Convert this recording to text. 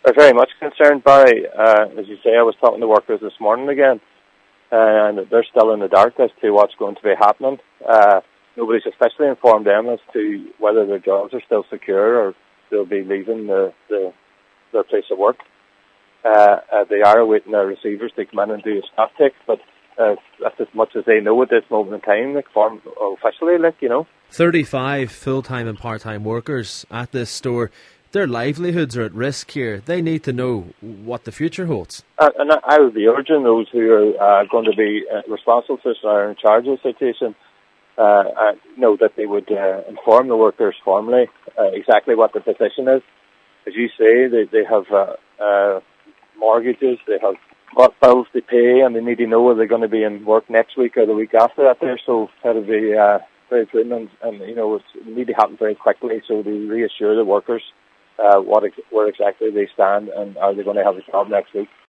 We're very much concerned, Barry. As you say, I was talking to workers this morning again, and they're still in the dark as to what's going to be happening. Nobody's officially informed them as to whether their jobs are still secure or they'll be leaving their place of work. They are awaiting their receivers to come in and do a staff take, but that's as much as they know at this moment in time, officially, 35 full-time and part-time workers at this store. Their livelihoods are at risk here. They need to know what the future holds. And I would be urging those who are going to be responsible for this or are in charge of the situation, that they would inform the workers formally exactly what the position is. As you say, they have mortgages, they have what bills to pay, and they need to know whether they're going to be in work next week or the week after that there. So that'll be very prudent, and it need to happen very quickly so to reassure the workers where exactly they stand and are they going to have a job next week.